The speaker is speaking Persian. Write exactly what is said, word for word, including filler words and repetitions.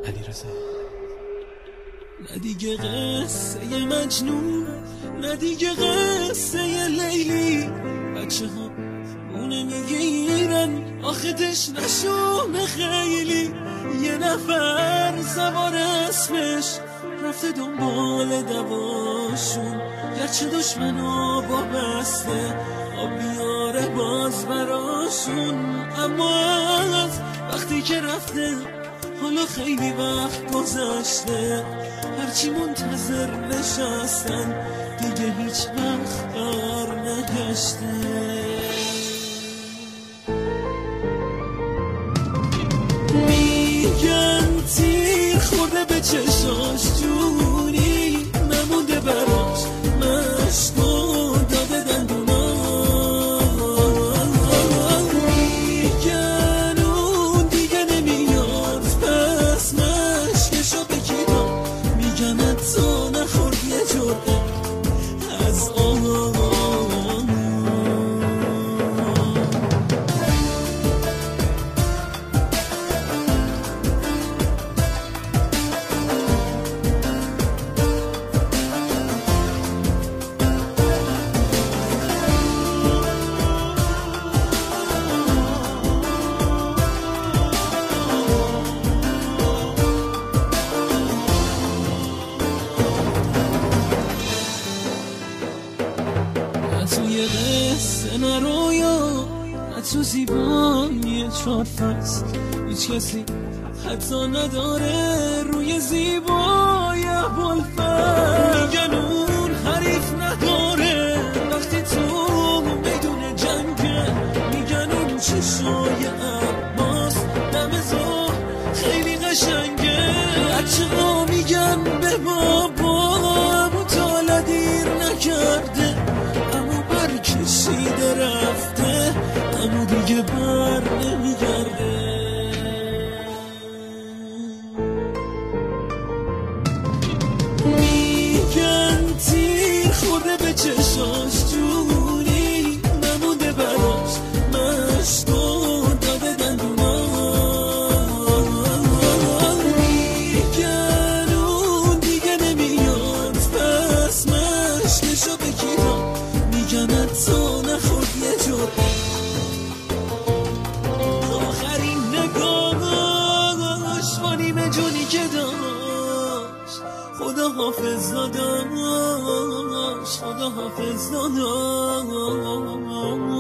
علیرضا. نه دیگه قصه مجنون، نه دیگه قصه لیلی. بچه ها اونه میگیرن آخه تشنشونه خیلی. یه نفر سوار اسمش رفته دنبال دواشون، گرچه دشمنا با بسته آب بیاره باز براشون. اما از وقتی که رفته حالا خیلی وقت گذشته، هرچی منتظر نشستن دیگه هیچ وقت بر نگشته. میگن تیر خورده به چشاش، جونی نمونده براش، مشکو داده دندونا. میگن اون دیگه نمیاد پس مشکشو بکیدم. میگن حتی نخورد یه جرعه از آن. توی قصه نرویا، نه تو زیبایی چهار فصل، هیچ کسی حتی نداره روی زیبایی ابوالفضل. میگن اون حریف نداره وقتی تو میدون جنگه. میگن اون چشای عباس دم ظهر خیلی قشنگه. بچه ها میگن به بابا مطالعه دیر نکرده، کشیده رفته اما دیگه بر نمیگرده. میگن تیر خورده به چشاش، جونی نمونده براش، مشکو داده دندونا. میگن اون دیگه نمیاد پس مشکشو بکیدم. میگن حتی نخورد یه جرعه آخرین نگاهش با نیمه جونی که داشت. خدا حافظ داداش، خدا حافظ داداش.